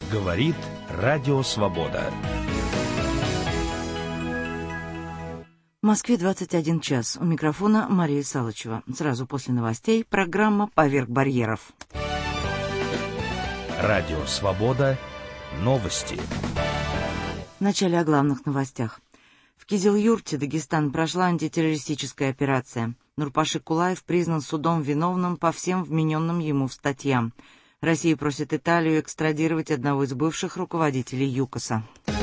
Говорит Радио Свобода. В Москве 21 час. У микрофона Мария Салычева. Сразу после новостей программа «Поверх барьеров». Радио Свобода. Новости. Вначале о главных новостях. В Кизил-Юрте, Дагестан, прошла антитеррористическая операция. Нурпаши Кулаев признан судом виновным по всем вмененным ему в статьям. Россия просит Италию экстрадировать одного из бывших руководителей ЮКОСа.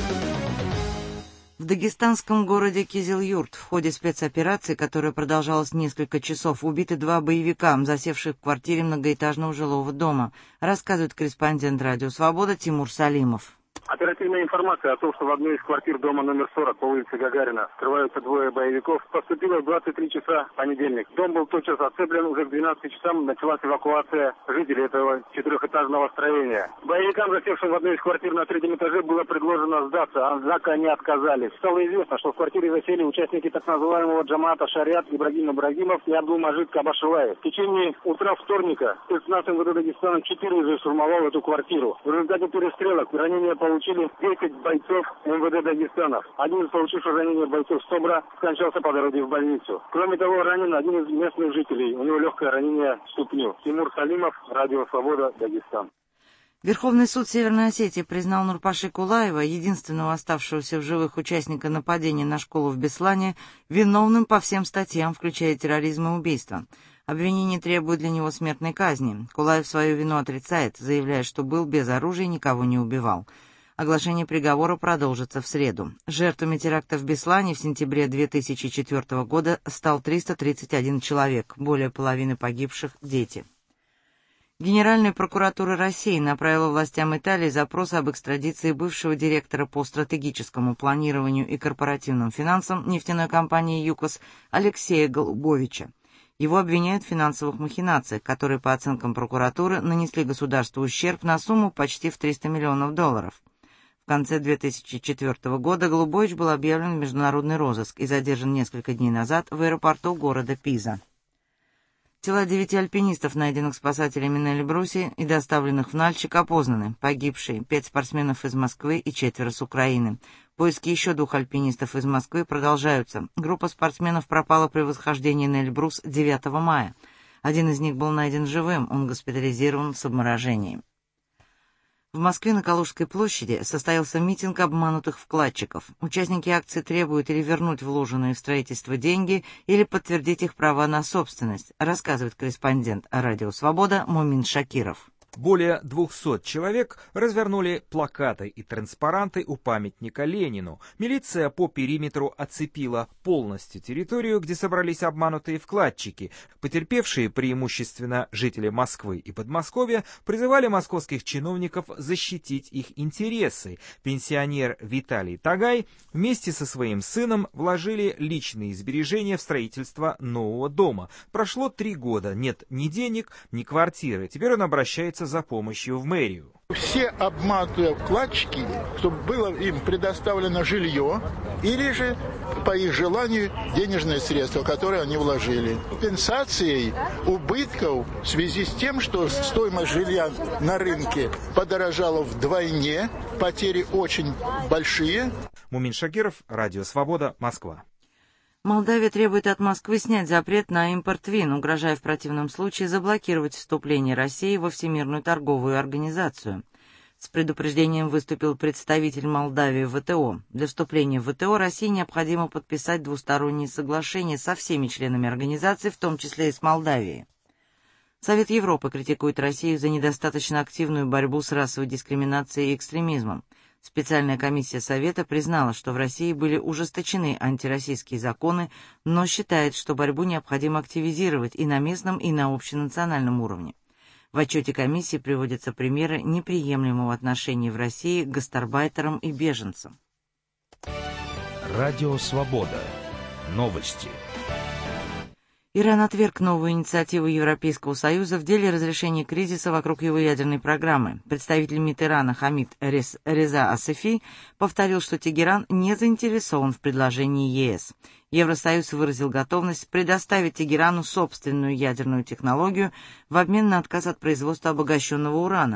В дагестанском городе Кизил-Юрт в ходе спецоперации, которая продолжалась несколько часов, убиты 2 боевика, засевших в квартире многоэтажного жилого дома, рассказывает корреспондент «Радио Свобода» Тимур Салимов. Оперативная информация о том, что в одной из квартир дома номер 40 по улице Гагарина скрываются 2 боевиков, поступила в 23 часа в понедельник. Дом был тотчас оцеплен, уже к 12 часам началась эвакуация жителей этого 4-этажного строения. Боевикам, засевшим в одной из квартир на 3-м этаже, было предложено сдаться, однако они отказались. Стало известно, что в квартире засели участники так называемого Джамаата Шариат Ибрагим Ибрагимов и Абдулмаджид Кабашеваев. В течение утра вторника спецназ МВД Дагестана 4 раза штурмовал эту квартиру. В результате перестрелок ранения получили 10 бойцов МВД Дагестана. Один из получивших ранения бойцов СОБРа скончался по дороге в больницу. Кроме того, ранен один из местных жителей. У него легкое ранение в ступню. Тимур Салимов, Радио Свобода, Дагестан. Верховный суд Северной Осетии признал Нурпаши Кулаева, единственного оставшегося в живых участника нападения на школу в Беслане, виновным по всем статьям, включая терроризм и убийство. Обвинение требует для него смертной казни. Кулаев свою вину отрицает, заявляя, что был без оружия и никого не убивал. Оглашение приговора продолжится в среду. Жертвами теракта в Беслане в сентябре 2004 года стал 331 человек, более половины погибших – дети. Генеральная прокуратура России направила властям Италии запрос об экстрадиции бывшего директора по стратегическому планированию и корпоративным финансам нефтяной компании «ЮКОС» Алексея Голубовича. Его обвиняют в финансовых махинациях, которые, по оценкам прокуратуры, нанесли государству ущерб на сумму почти в $300 миллионов. В конце 2004 года Голубович был объявлен в международный розыск и задержан несколько дней назад в аэропорту города Пиза. Тела 9 альпинистов, найденных спасателями на Эльбрусе и доставленных в Нальчик, опознаны. Погибшие 5 спортсменов из Москвы и 4 с Украины. Поиски еще 2 альпинистов из Москвы продолжаются. Группа спортсменов пропала при восхождении на Эльбрус 9 мая. Один из них был найден живым, он госпитализирован с обморожением. В Москве на Калужской площади состоялся митинг обманутых вкладчиков. Участники акции требуют или вернуть вложенные в строительство деньги, или подтвердить их права на собственность, рассказывает корреспондент «Радио Свобода» Мумин Шакиров. Более 200 человек развернули плакаты и транспаранты у памятника Ленину. Милиция по периметру оцепила полностью территорию, где собрались обманутые вкладчики. Потерпевшие, преимущественно жители Москвы и Подмосковья, призывали московских чиновников защитить их интересы. Пенсионер Виталий Тагай вместе со своим сыном вложили личные сбережения в строительство нового дома. Прошло 3 года, нет ни денег, ни квартиры. Теперь он обращается за помощью в мэрию. Все обманутые вкладчики, чтобы было им предоставлено жилье или же, по их желанию, денежные средства, которые они вложили. Компенсацией убытков в связи с тем, что стоимость жилья на рынке подорожала вдвойне, потери очень большие. Мумин Шакиров, Радио Свобода, Москва. Молдавия требует от Москвы снять запрет на импорт вин, угрожая в противном случае заблокировать вступление России во Всемирную торговую организацию. С предупреждением выступил представитель Молдавии в ВТО. Для вступления в ВТО России необходимо подписать двусторонние соглашения со всеми членами организации, в том числе и с Молдавией. Совет Европы критикует Россию за недостаточно активную борьбу с расовой дискриминацией и экстремизмом. Специальная комиссия Совета признала, что в России были ужесточены антироссийские законы, но считает, что борьбу необходимо активизировать и на местном, и на общенациональном уровне. В отчете комиссии приводятся примеры неприемлемого отношения в России к гастарбайтерам и беженцам. Радио Свобода. Новости. Иран отверг новую инициативу Европейского Союза в деле разрешения кризиса вокруг его ядерной программы. Представитель МИД Ирана Хамид Реза Асефи повторил, что Тегеран не заинтересован в предложении ЕС. Евросоюз выразил готовность предоставить Тегерану собственную ядерную технологию в обмен на отказ от производства обогащенного урана.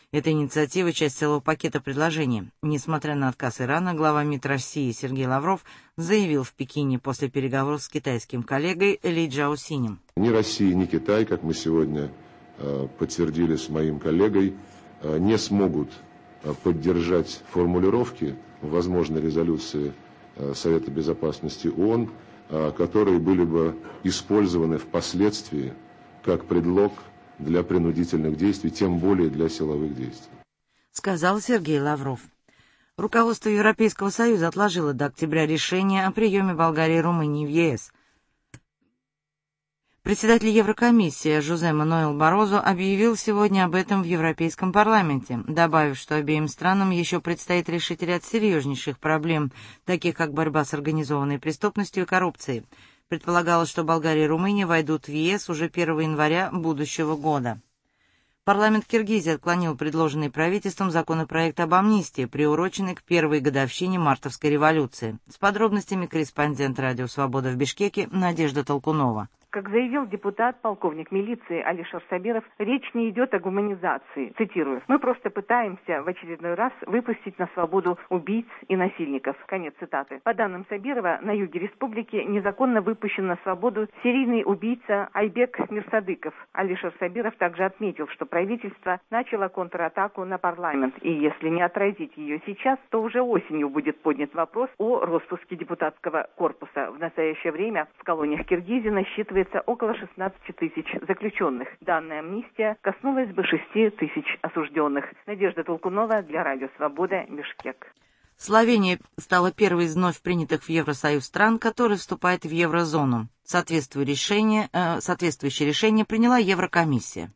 Эта инициатива – часть целого пакета предложений. Несмотря на отказ Ирана, глава МИД России Сергей Лавров заявил в Пекине после переговоров с китайским коллегой Ли Чжаосинем. Ни Россия, ни Китай, как мы сегодня подтвердили с моим коллегой, не смогут поддержать формулировки возможной резолюции Совета Безопасности ООН, которые были бы использованы впоследствии как предлог для принудительных действий, тем более для силовых действий. Сказал Сергей Лавров. Руководство Европейского Союза отложило до октября решение о приеме Болгарии и Румынии в ЕС. Председатель Еврокомиссии Жозе Мануэль Барозо объявил сегодня об этом в Европейском парламенте, добавив, что обеим странам еще предстоит решить ряд серьезнейших проблем, таких как борьба с организованной преступностью и коррупцией. Предполагалось, что Болгария и Румыния войдут в ЕС уже 1 января будущего года. Парламент Киргизии отклонил предложенный правительством законопроект об амнистии, приуроченный к первой годовщине Мартовской революции. С подробностями корреспондент «Радио Свобода» в Бишкеке Надежда Толкунова. Как заявил депутат, полковник милиции Алишер Сабиров, речь не идет о гуманизации. Цитирую: «Мы просто пытаемся в очередной раз выпустить на свободу убийц и насильников». Конец цитаты. По данным Сабирова, на юге республики незаконно выпущен на свободу серийный убийца Айбек Мирсадыков. Алишер Сабиров также отметил, что правительство начало контратаку на парламент, и если не отразить ее сейчас, то уже осенью будет поднят вопрос о распуске депутатского корпуса. В настоящее время в колониях Киргизии насчитывается около 16 тысяч заключенных. Данная амнистия коснулась бы 6 тысяч осужденных. Надежда Толкунова для Радио Свобода, Бишкек. Словения стала первой из вновь принятых в Евросоюз стран, которая вступает в еврозону. Соответствующее решение приняла Еврокомиссия.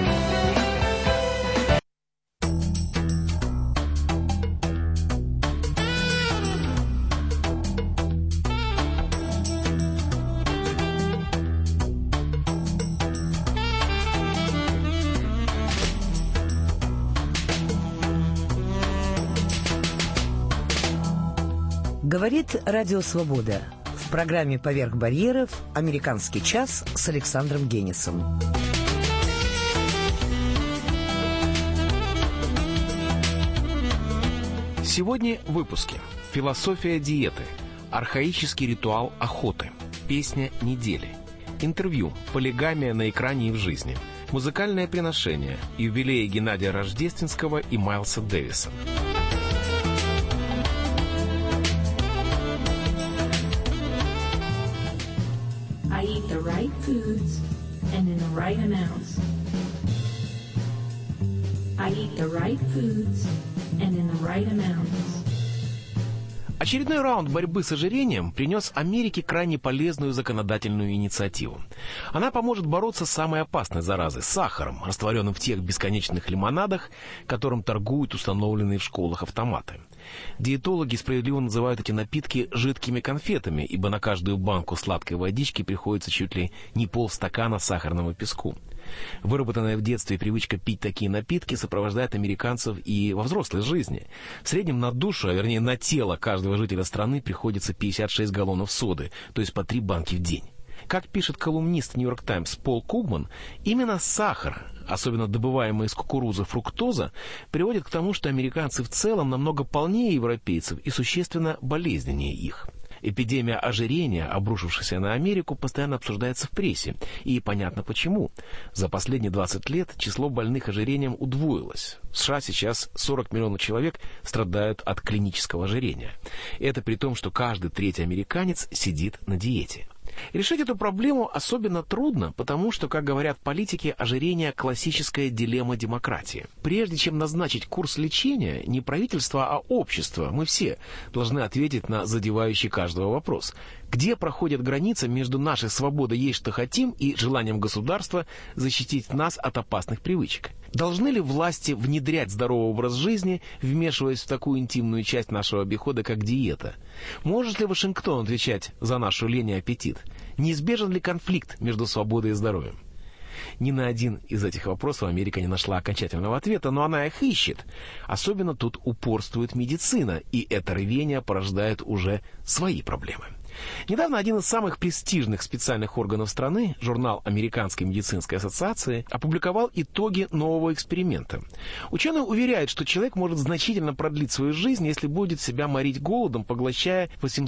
Говорит Радио Свобода. В программе «Поверх барьеров» «Американский час» с Александром Генисом. Сегодня в выпуске: философия диеты, архаический ритуал охоты, песня недели, интервью, полигамия на экране и в жизни, музыкальное приношение, юбилеи Геннадия Рождественского и Майлса Дэвиса. I eat the right foods and in the right amounts. I eat the right foods and in the right amounts. Очередной раунд борьбы с ожирением принес Америке крайне полезную законодательную инициативу. Она поможет бороться с самой опасной заразой – сахаром, растворенным в тех бесконечных лимонадах, которым торгуют установленные в школах автоматы. Диетологи справедливо называют эти напитки жидкими конфетами, ибо на каждую банку сладкой водички приходится чуть ли не полстакана сахарного песку. Выработанная в детстве привычка пить такие напитки сопровождает американцев и во взрослой жизни. В среднем на душу, а вернее на тело каждого жителя страны приходится 56 галлонов соды, то есть по 3 банки в день. Как пишет колумнист «Нью-Йорк Таймс» Пол Кугман, именно сахар, особенно добываемая из кукурузы фруктоза, приводит к тому, что американцы в целом намного полнее европейцев и существенно болезненнее их. Эпидемия ожирения, обрушившаяся на Америку, постоянно обсуждается в прессе. И понятно почему. За последние 20 лет число больных ожирением удвоилось. В США сейчас 40 миллионов человек страдают от клинического ожирения. Это при том, что каждый третий американец сидит на диете. Решить эту проблему особенно трудно, потому что, как говорят политики, ожирение – классическая дилемма демократии. Прежде чем назначить курс лечения, не правительство, а общество, мы все должны ответить на задевающий каждого вопрос. Где проходит граница между нашей свободой есть что хотим и желанием государства защитить нас от опасных привычек? Должны ли власти внедрять здоровый образ жизни, вмешиваясь в такую интимную часть нашего обихода, как диета? Может ли Вашингтон отвечать за нашу лень и аппетит? Неизбежен ли конфликт между свободой и здоровьем? Ни на один из этих вопросов Америка не нашла окончательного ответа, но она их ищет. Особенно тут упорствует медицина, и это рвение порождает уже свои проблемы. Недавно один из самых престижных специальных органов страны, журнал Американской медицинской ассоциации, опубликовал итоги нового эксперимента. Ученые уверяют, что человек может значительно продлить свою жизнь, если будет себя морить голодом, поглощая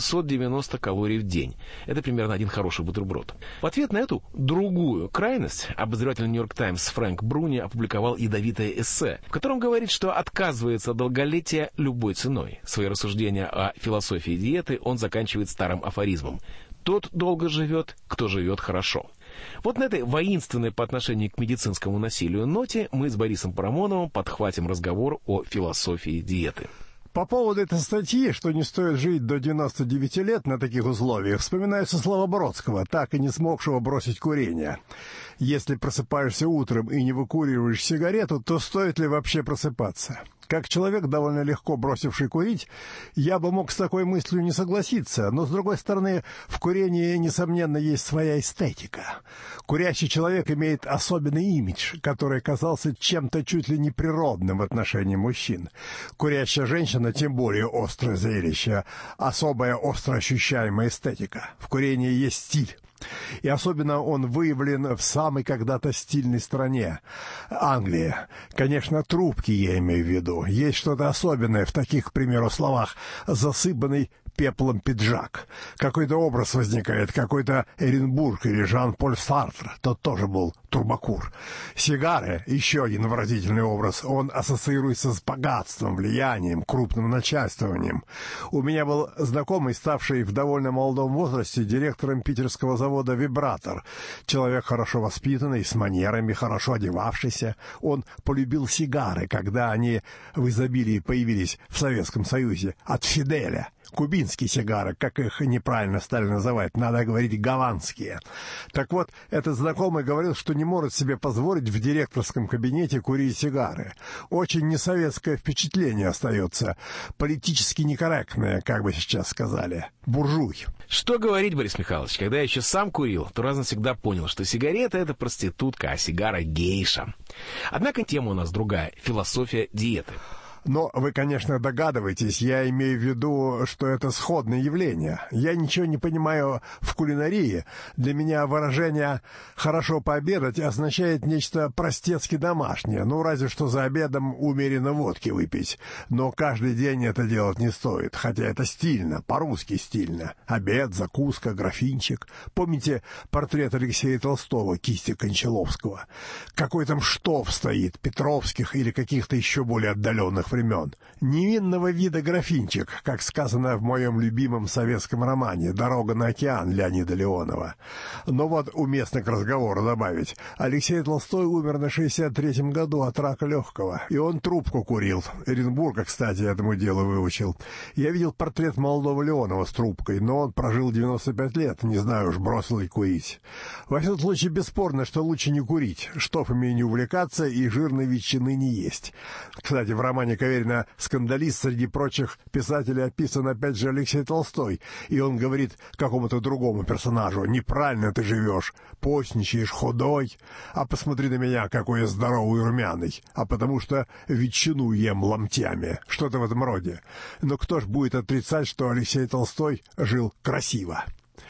890 калорий в день. Это примерно один хороший бутерброд. В ответ на эту другую крайность обозреватель «Нью-Йорк Таймс» Фрэнк Бруни опубликовал ядовитое эссе, в котором говорит, что отказывается от долголетия любой ценой. Свои рассуждения о философии диеты он заканчивает старым афоризмом: «Тот долго живет, кто живет хорошо». Вот на этой воинственной по отношению к медицинскому насилию ноте мы с Борисом Парамоновым подхватим разговор о философии диеты. По поводу этой статьи, что не стоит жить до 99 лет на таких условиях, вспоминаются слова Бродского, так и не смогшего бросить курение. Если просыпаешься утром и не выкуриваешь сигарету, то стоит ли вообще просыпаться? Как человек, довольно легко бросивший курить, я бы мог с такой мыслью не согласиться, но, с другой стороны, в курении, несомненно, есть своя эстетика. Курящий человек имеет особенный имидж, который казался чем-то чуть ли не природным в отношении мужчин. Курящая женщина тем более острое зрелище, особая остро ощущаемая эстетика. В курении есть стиль. И особенно он выявлен в самой когда-то стильной стране — Англии. Конечно, трубки я имею в виду. Есть что-то особенное в таких, к примеру, словах «засыпанный пеплом пиджак». Какой-то образ возникает, какой-то Эренбург или Жан-Поль Сартр, тот тоже был трубокур. Сигары — еще один выразительный образ. Он ассоциируется с богатством, влиянием, крупным начальствованием. У меня был знакомый, ставший в довольно молодом возрасте директором питерского завода «Вибратор». Человек хорошо воспитанный, с манерами, хорошо одевавшийся. Он полюбил сигары, когда они в изобилии появились в Советском Союзе, от «Фиделя». Кубинские сигары, как их неправильно стали называть, надо говорить гаванские. Так вот, этот знакомый говорил, что не может себе позволить в директорском кабинете курить сигары. Очень несоветское впечатление остается, политически некорректное, как бы сейчас сказали, буржуй. Что говорить, Борис Михайлович, когда я еще сам курил, то раз навсегда понял, что сигарета — это проститутка, а сигара — гейша. Однако тема у нас другая — философия диеты. Но вы, конечно, догадываетесь, я имею в виду, что это сходное явление. Я ничего не понимаю в кулинарии. Для меня выражение «хорошо пообедать» означает нечто простецки домашнее. Ну, разве что за обедом умеренно водки выпить. Но каждый день это делать не стоит, хотя это стильно, по-русски стильно. Обед, закуска, графинчик. Помните портрет Алексея Толстого, кисти Кончаловского? Какой там штоф стоит, Петровских или каких-то еще более отдаленных времен. Невинного вида графинчик, как сказано в моем любимом советском романе «Дорога на океан» Леонида Леонова. Но вот уместно к разговору добавить. Алексей Толстой умер на 63-м году от рака легкого, и он трубку курил. Эренбурга, кстати, этому делу выучил. Я видел портрет молодого Леонова с трубкой, но он прожил 95 лет, не знаю уж, бросил ли курить. Во всяком случае, бесспорно, что лучше не курить, штофами не увлекаться и жирной ветчины не есть. Кстати, в романе Каверина «Скандалист» среди прочих писателей описан опять же Алексей Толстой, и он говорит какому-то другому персонажу: «Неправильно ты живешь, постничаешь, худой, а посмотри на меня, какой я здоровый и румяный, а потому что ветчину ем ломтями», что-то в этом роде. Но кто ж будет отрицать, что Алексей Толстой жил красиво?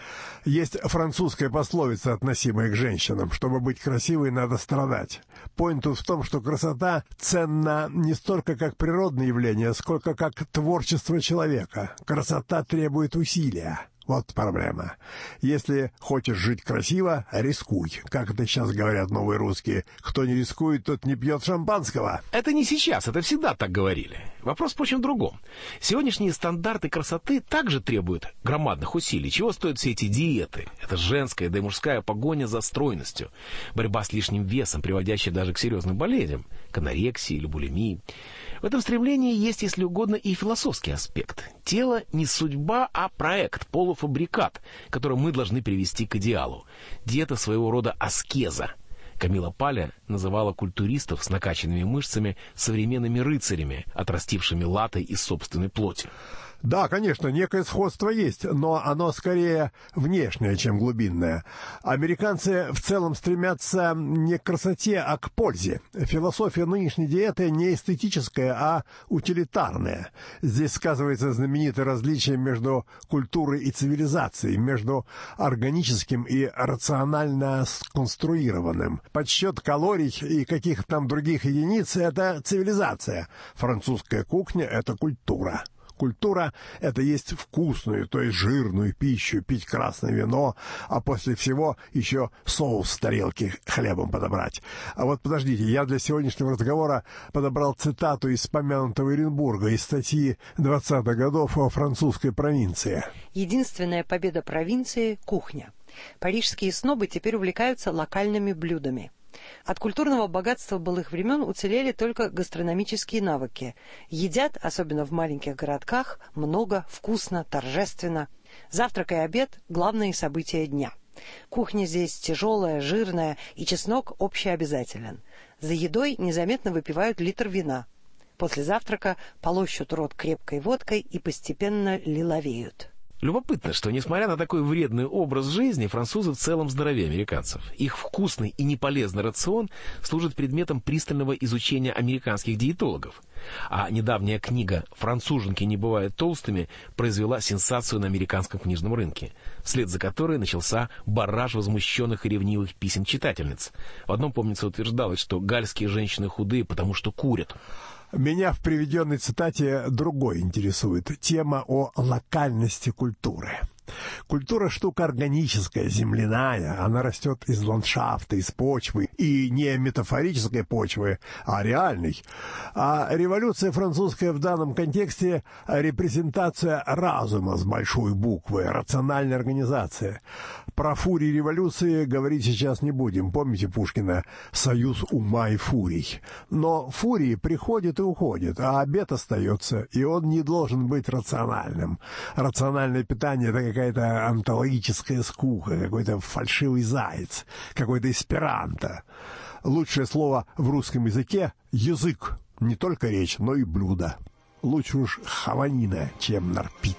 Есть французская пословица, относимая к женщинам: чтобы быть красивой, надо страдать. Point тут в том, что красота ценна не столько как природное явление, сколько как творчество человека. Красота требует усилия. Вот проблема. Если хочешь жить красиво, рискуй. Как это сейчас говорят новые русские: кто не рискует, тот не пьет шампанского. Это не сейчас, это всегда так говорили. Вопрос, впрочем, в другом. Сегодняшние стандарты красоты также требуют громадных усилий. Чего стоят все эти диеты? Это женская, да и мужская погоня за стройностью. Борьба с лишним весом, приводящая даже к серьезным болезням, к анорексии или булимии. В этом стремлении есть, если угодно, и философский аспект. Тело не судьба, а проект, полуфабрикат, который мы должны привести к идеалу. Диета своего рода аскеза. Камила Паля называла культуристов с накачанными мышцами современными рыцарями, отрастившими латы из собственной плоти. Да, конечно, некое сходство есть, но оно скорее внешнее, чем глубинное. Американцы в целом стремятся не к красоте, а к пользе. Философия нынешней диеты не эстетическая, а утилитарная. Здесь сказывается знаменитое различие между культурой и цивилизацией, между органическим и рационально сконструированным. Подсчет калорий и каких-то там других единиц – это цивилизация. Французская кухня – это культура. Культура — это есть вкусную, то есть жирную пищу, пить красное вино, а после всего еще соус в тарелке хлебом подобрать. А вот подождите, я для сегодняшнего разговора подобрал цитату из помянутого Оренбурга, из статьи 20-х годов о французской провинции. Единственная победа провинции — кухня. Парижские снобы теперь увлекаются локальными блюдами. От культурного богатства былых времен уцелели только гастрономические навыки. Едят, особенно в маленьких городках, много, вкусно, торжественно. Завтрак и обед – главные события дня. Кухня здесь тяжелая, жирная, и чеснок общеобязателен. За едой незаметно выпивают литр вина. После завтрака полощут рот крепкой водкой и постепенно лиловеют. Любопытно, что, несмотря на такой вредный образ жизни, французы в целом здоровее американцев. Их вкусный и неполезный рацион служит предметом пристального изучения американских диетологов. А недавняя книга «Француженки не бывают толстыми» произвела сенсацию на американском книжном рынке, вслед за которой начался барраж возмущенных и ревнивых писем читательниц. В одном, помнится, утверждалось, что гальские женщины худые, потому что курят. Меня в приведенной цитате другой интересует. Тема о локальности культуры. Культура — штука органическая, земляная. Она растет из ландшафта, из почвы. И не метафорической почвы, а реальной. А революция французская в данном контексте — репрезентация разума с большой буквы, рациональная организация. Про фурии революции говорить сейчас не будем. Помните Пушкина «Союз ума и фурий». Но фурии приходят и уходят, а обед остается, и он не должен быть рациональным. Рациональное питание — это какая-то онтологическая скука, какой-то фальшивый заяц, какой-то эсперанто. Лучшее слово в русском языке — язык. Не только речь, но и блюдо. Лучше уж хаванина, чем нарпит.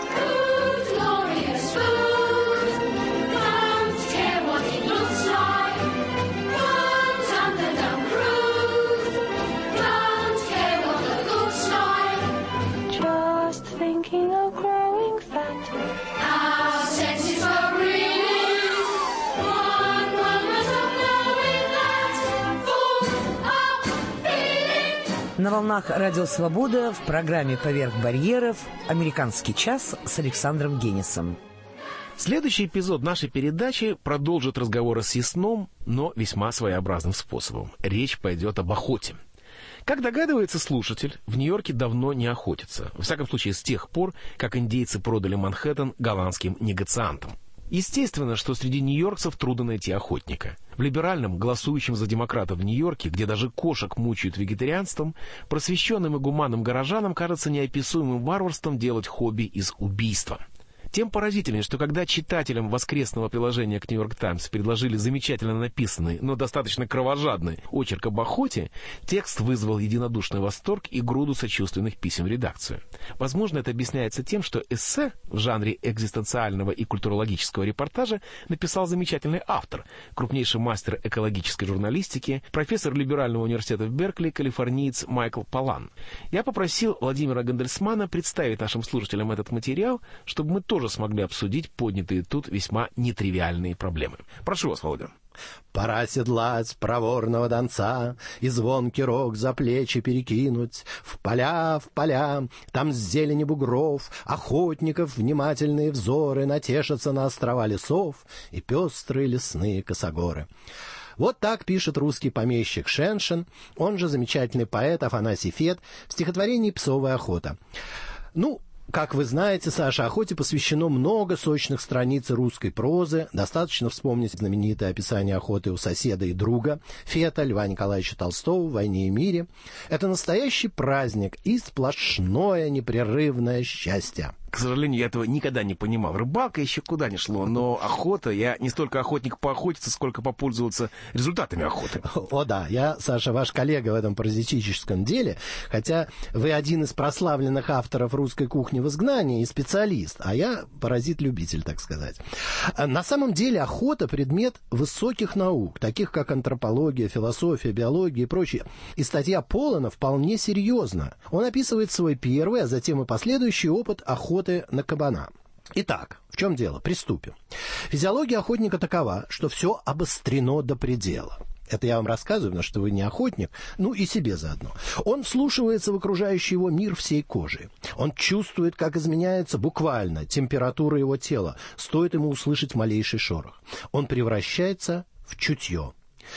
На волнах «Радио Свобода» в программе «Поверх барьеров» «Американский час» с Александром Генисом. Следующий эпизод нашей передачи продолжит разговор о съестном, но весьма своеобразным способом. Речь пойдет об охоте. Как догадывается слушатель, в Нью-Йорке давно не охотятся. Во всяком случае, с тех пор, как индейцы продали Манхэттен голландским негациантам. Естественно, что среди нью-йоркцев трудно найти охотника. В либеральном, голосующем за демократов в Нью-Йорке, где даже кошек мучают вегетарианством, просвещенным и гуманным горожанам кажется неописуемым варварством делать хобби из убийства. Тем поразительнее, что когда читателям воскресного приложения к «Нью-Йорк Таймс» предложили замечательно написанный, но достаточно кровожадный очерк об охоте, текст вызвал единодушный восторг и груду сочувственных писем в редакцию. Возможно, это объясняется тем, что эссе в жанре экзистенциального и культурологического репортажа написал замечательный автор, крупнейший мастер экологической журналистики, профессор либерального университета в Беркли, калифорниец Майкл Поллан. Я попросил Владимира Гандельсмана представить нашим слушателям этот материал, чтобы мы тоже смогли обсудить поднятые тут весьма нетривиальные проблемы. Прошу вас, Володя. Пора седлать проворного донца и звонкий рог за плечи перекинуть. В поля, там с зелени бугров, охотников внимательные взоры натешатся на острова лесов и пестрые лесные косогоры. Вот так пишет русский помещик Шеншин, он же замечательный поэт Афанасий Фет в стихотворении «Псовая охота». Как вы знаете, Саша, охоте посвящено много сочных страниц русской прозы. Достаточно вспомнить знаменитое описание охоты у соседа и друга Фета, Льва Николаевича Толстого в «Войне и мире». Это настоящий праздник и сплошное непрерывное счастье. к сожалению, я этого никогда не понимал. Рыбалка еще куда ни шло, но охота, я не столько охотник поохотиться, сколько попользоваться результатами охоты. О да, я, Саша, ваш коллега в этом паразитическом деле, хотя вы один из прославленных авторов русской кухни в изгнании и специалист, а я паразит-любитель, так сказать. На самом деле охота — предмет высоких наук, таких как антропология, философия, биология и прочее. И статья Полана вполне серьезна. Он описывает свой первый, а затем и последующий опыт охоты на кабана. Итак, в чем дело? Приступим. Физиология охотника такова, что все обострено до предела. Это я вам рассказываю, потому что вы не охотник, ну и себе заодно. Он вслушивается в окружающий его мир всей кожей. Он чувствует, как изменяется буквально температура его тела, стоит ему услышать малейший шорох. Он превращается в чутье.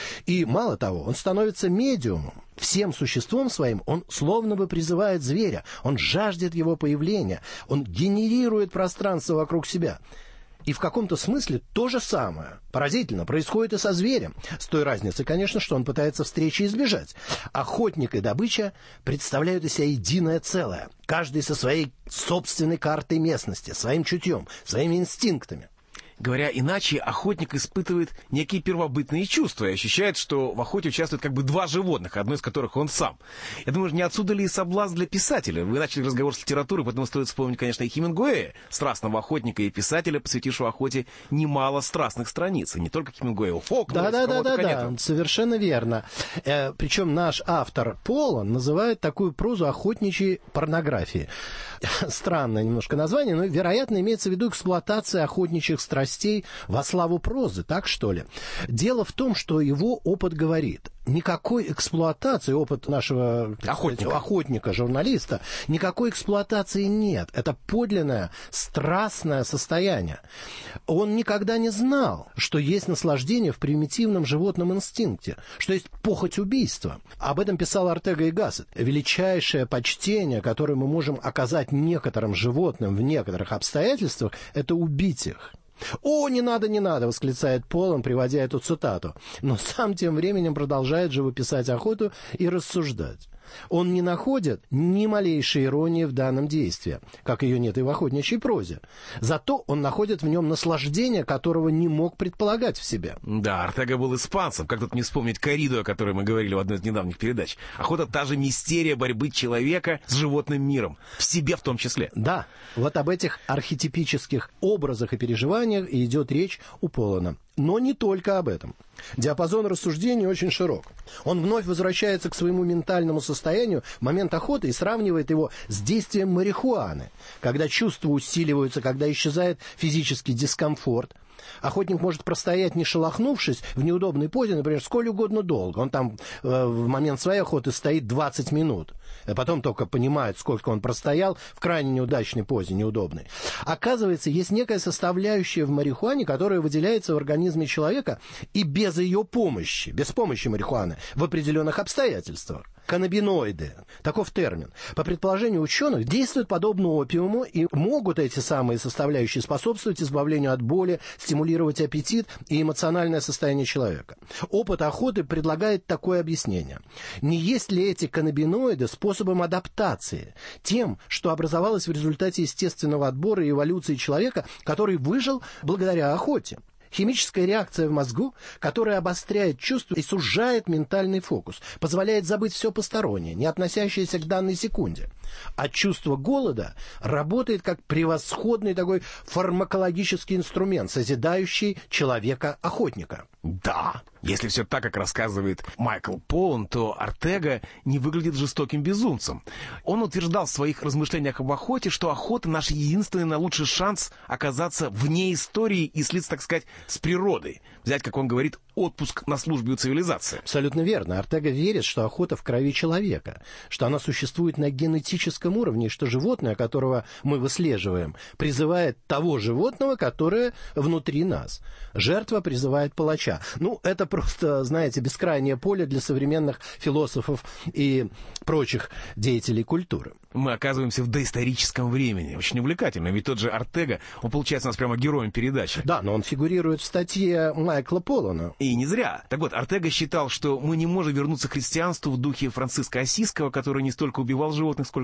И мало того, он становится медиумом. Всем существом своим он словно бы призывает зверя, он жаждет его появления, он генерирует пространство вокруг себя. И в каком-то смысле то же самое, поразительно, происходит и со зверем. С той разницей, конечно, что он пытается встречи избежать. Охотник и добыча представляют из себя единое целое, каждый со своей собственной картой местности, своим чутьем, своими инстинктами. Говоря иначе, охотник испытывает некие первобытные чувства и ощущает, что в охоте участвуют как бы два животных, одно из которых он сам. Я думаю, не отсюда ли и соблазн для писателя? Вы начали разговор с литературой, поэтому стоит вспомнить, конечно, и Хемингуэя, страстного охотника и писателя, посвятившего охоте немало страстных страниц. И не только Хемингуэя, Фолкнера, да, совершенно верно. Причем наш автор Полан называет такую прозу охотничьей порнографией. Странное немножко название, но, вероятно, имеется в виду эксплуатация охотничьих страстей во славу прозы, так что ли? Дело в том, что его опыт говорит, никакой эксплуатации, опыт нашего охотника, журналиста, никакой эксплуатации нет. Это подлинное, страстное состояние. Он никогда не знал, что есть наслаждение в примитивном животном инстинкте, что есть похоть убийства. Об этом писал Ортега и Гассет. Величайшее почтение, которое мы можем оказать некоторым животным в некоторых обстоятельствах, это убить их. «О, не надо, не надо!» — восклицает Полан, приводя эту цитату. Но сам тем временем продолжает живописать охоту и рассуждать. Он не находит ни малейшей иронии в данном действии, как ее нет и в охотничьей прозе. Зато он находит в нем наслаждение, которого не мог предполагать в себе. Да, Ортега был испанцем. Как тут не вспомнить корриду, о которой мы говорили в одной из недавних передач. Охота — та же мистерия борьбы человека с животным миром. В себе в том числе. Да, вот об этих архетипических образах и переживаниях и идет речь у Полана. Но не только об этом. Диапазон рассуждений очень широк. Он вновь возвращается к своему ментальному состоянию в момент охоты и сравнивает его с действием марихуаны, когда чувства усиливаются, когда исчезает физический дискомфорт. Охотник может простоять, не шелохнувшись, в неудобной позе, например, сколь угодно долго. Он там в момент своей охоты стоит 20 минут. А потом только понимает, сколько он простоял в крайне неудачной позе, неудобной. Оказывается, есть некая составляющая в марихуане, которая выделяется в организме человека и без ее помощи, без помощи марихуаны, в определенных обстоятельствах. Каннабиноиды, таков термин, по предположению ученых, действуют подобно опиуму и могут эти самые составляющие способствовать избавлению от боли, стимулировать аппетит и эмоциональное состояние человека. Опыт охоты предлагает такое объяснение. Не есть ли эти каннабиноиды способом адаптации, тем, что образовалось в результате естественного отбора и эволюции человека, который выжил благодаря охоте? Химическая реакция в мозгу, которая обостряет чувства и сужает ментальный фокус, позволяет забыть все постороннее, не относящееся к данной секунде. А чувство голода работает как превосходный такой фармакологический инструмент, созидающий человека-охотника. Да, если все так, как рассказывает Майкл Полан, то Ортега не выглядит жестоким безумцем. Он утверждал в своих размышлениях об охоте, что охота — наш единственный наилучший шанс оказаться вне истории и слиться, так сказать, с природой. Взять, как он говорит, отпуск на службе у цивилизации. Абсолютно верно. Ортега верит, что охота в крови человека, что она существует на генетическом уровне, и что животное, которого мы выслеживаем, призывает того животного, которое внутри нас. Жертва призывает палача. Ну, это просто, знаете, бескрайнее поле для современных философов и прочих деятелей культуры. Мы оказываемся в доисторическом времени. Очень увлекательно. Ведь тот же Ортега, он получается у нас прямо героем передачи. Да, но он фигурирует в статье Майкла Полана. И не зря. Так вот, Ортега считал, что мы не можем вернуться к христианству в духе Франциска Ассизского, который не столько убивал животных, сколько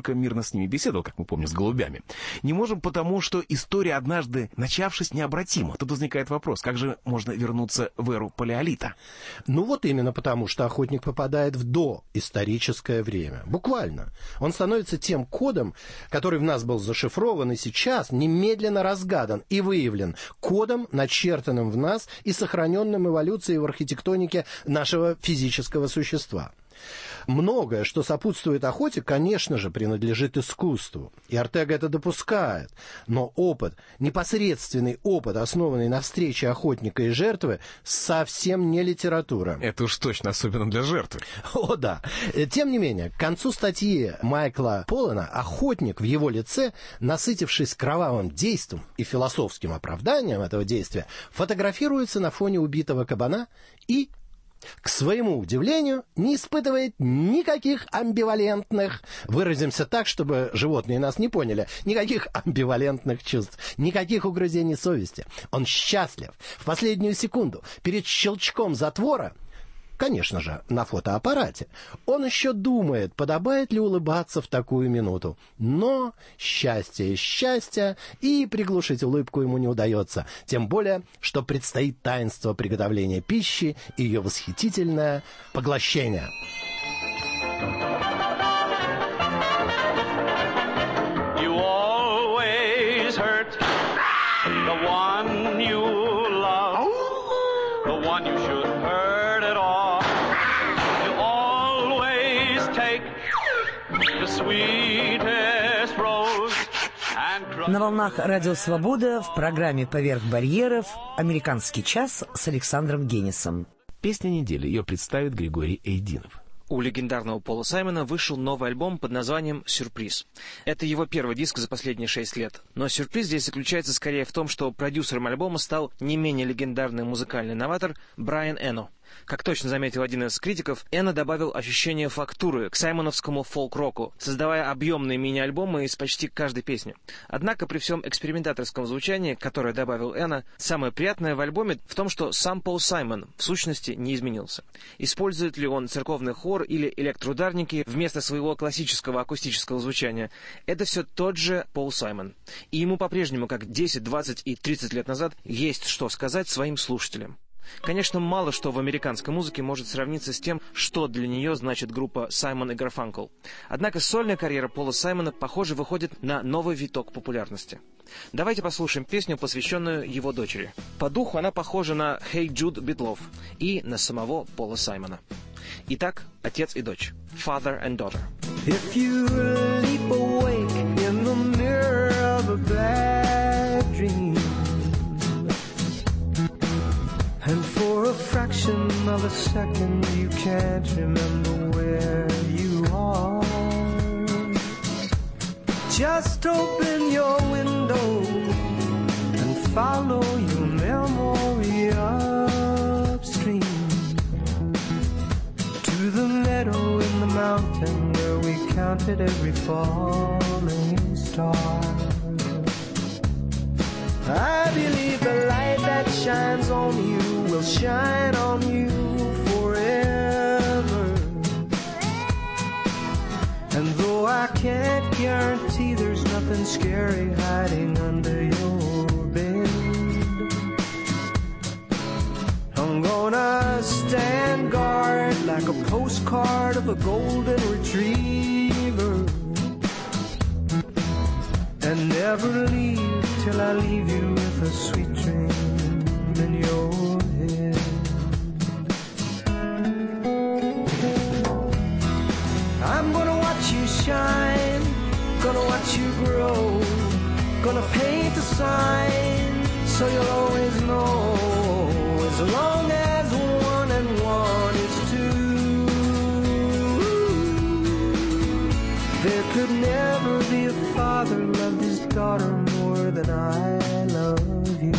только мирно с ними беседовал, как мы помним, с голубями. Не можем потому, что история, однажды начавшись, необратима. Тут возникает вопрос, как же можно вернуться в эру палеолита? Ну вот именно потому, что охотник попадает в доисторическое время. Буквально. Он становится тем кодом, который в нас был зашифрован и сейчас немедленно разгадан и выявлен. Кодом, начертанным в нас и сохраненным эволюцией в архитектонике нашего физического существа. Многое, что сопутствует охоте, конечно же, принадлежит искусству. И Ортега это допускает. Но опыт, непосредственный опыт, основанный на встрече охотника и жертвы, совсем не литература. Это уж точно, особенно для жертвы. О, да. Тем не менее, к концу статьи Майкла Поллана охотник в его лице, насытившись кровавым действием и философским оправданием этого действия, фотографируется на фоне убитого кабана и, к своему удивлению, не испытывает никаких амбивалентных, выразимся так, чтобы животные нас не поняли, никаких амбивалентных чувств, никаких угрызений совести. Он счастлив. В последнюю секунду, перед щелчком затвора, конечно же, на фотоаппарате, он еще думает, подобает ли улыбаться в такую минуту. Но счастье есть счастье, и приглушить улыбку ему не удается. Тем более, что предстоит таинство приготовления пищи и ее восхитительное поглощение. You always hurt the one you love, the one you should hurt at all. На волнах Радио Свобода в программе «Поверх барьеров» «Американский час» с Александром Генисом. Песня недели. Ее представит Григорий Эйдинов. У легендарного Пола Саймона вышел новый альбом под названием «Сюрприз». Это его первый диск за последние 6 лет. Но сюрприз здесь заключается скорее в том, что продюсером альбома стал не менее легендарный музыкальный новатор Брайан Эно. Как точно заметил один из критиков, Эно добавил ощущение фактуры к саймоновскому фолк-року, создавая объемные мини-альбомы из почти каждой песни. Однако при всем экспериментаторском звучании, которое добавил Эно, самое приятное в альбоме в том, что сам Пол Саймон в сущности не изменился. Использует ли он церковный хор или электроударники вместо своего классического акустического звучания, это все тот же Пол Саймон. И ему по-прежнему, как 10, 20 и 30 лет назад, есть что сказать своим слушателям. Конечно, мало что в американской музыке может сравниться с тем, что для нее значит группа Саймон и Гарфанкл. Однако сольная карьера Пола Саймона, похоже, выходит на новый виток популярности. Давайте послушаем песню, посвященную его дочери. По духу она похожа на «Hey Jude» Битлов и на самого Пола Саймона. Итак, отец и дочь. Father and daughter. If you leap awake in the mirror of a bad dream, and for a fraction of a second you can't remember where you are, just open your window and follow your memory upstream to the meadow in the mountain where we counted every falling star. I believe the light that shines on you will shine on you forever. And though I can't guarantee there's nothing scary hiding under your bed, I'm gonna stand guard like a postcard of a golden retriever, and never leave till I leave you with a sweet dream in your head. I'm gonna watch you shine, gonna watch you grow, gonna paint a sign so you'll always know, as long as 1 and 1 is 2, there could never be a father loved his daughter more than I love you.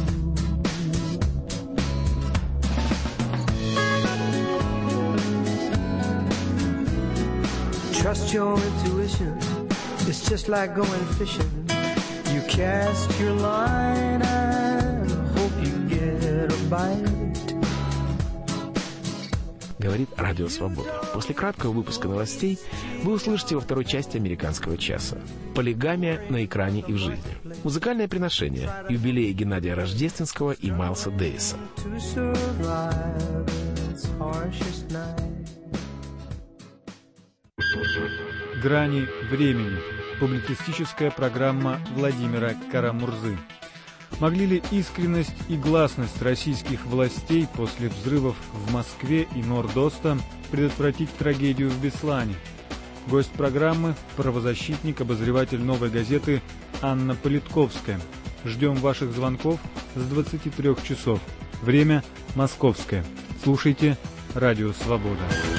Trust your intuition, it's just like going fishing. You cast your line and hope you get a bite. говорит Радио Свобода. После краткого выпуска новостей вы услышите во второй части «Американского часа» «Полигамия на экране и в жизни». Музыкальное приношение, юбилей Геннадия Рождественского и Майлса Дэвиса. «Грани времени» — публицистическая программа Владимира Карамурзы. Могли ли искренность и гласность российских властей после взрывов в Москве и Норд-Оста предотвратить трагедию в Беслане? Гость программы — правозащитник, обозреватель «Новой газеты» Анна Политковская. Ждем ваших звонков с 23 часов. Время московское. Слушайте Радио Свобода.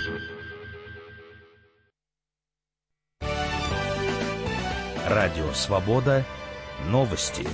Радио Свобода. Новости.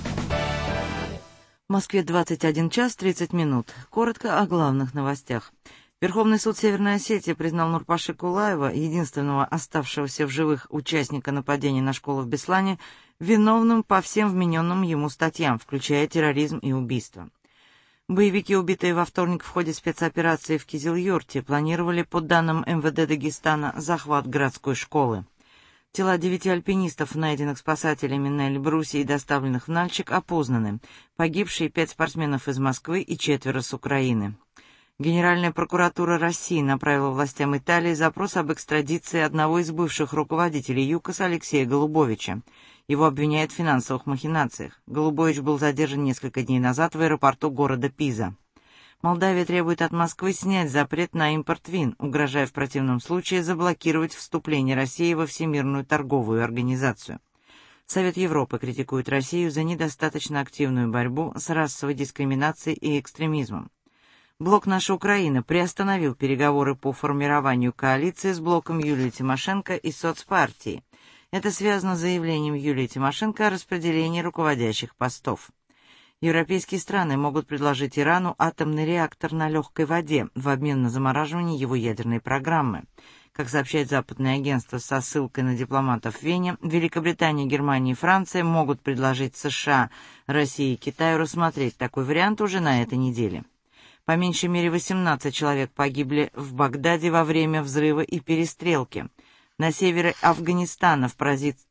В Москве 21 час 30 минут. Коротко о главных новостях. Верховный суд Северной Осетии признал Нурпаши Кулаева, единственного оставшегося в живых участника нападения на школу в Беслане, виновным по всем вмененным ему статьям, включая терроризм и убийство. Боевики, убитые во вторник в ходе спецоперации в Кизил-Юрте, планировали, по данным МВД Дагестана, захват городской школы. Тела 9 альпинистов, найденных спасателями на Эльбрусе и доставленных в Нальчик, опознаны. Погибшие 5 спортсменов из Москвы и 4 с Украины. Генеральная прокуратура России направила властям Италии запрос об экстрадиции одного из бывших руководителей ЮКОС Алексея Голубовича. Его обвиняют в финансовых махинациях. Голубович был задержан несколько дней назад в аэропорту города Пиза. Молдавия требует от Москвы снять запрет на импорт вин, угрожая в противном случае заблокировать вступление России во Всемирную торговую организацию. Совет Европы критикует Россию за недостаточно активную борьбу с расовой дискриминацией и экстремизмом. Блок «Наша Украина» приостановил переговоры по формированию коалиции с блоком Юлии Тимошенко и соцпартии. Это связано с заявлением Юлии Тимошенко о распределении руководящих постов. Европейские страны могут предложить Ирану атомный реактор на легкой воде в обмен на замораживание его ядерной программы. Как сообщает западное агентство со ссылкой на дипломатов в Вене, Великобритания, Германия и Франция могут предложить США, России и Китаю рассмотреть такой вариант уже на этой неделе. По меньшей мере 18 человек погибли в Багдаде во время взрыва и перестрелки. На севере Афганистана, в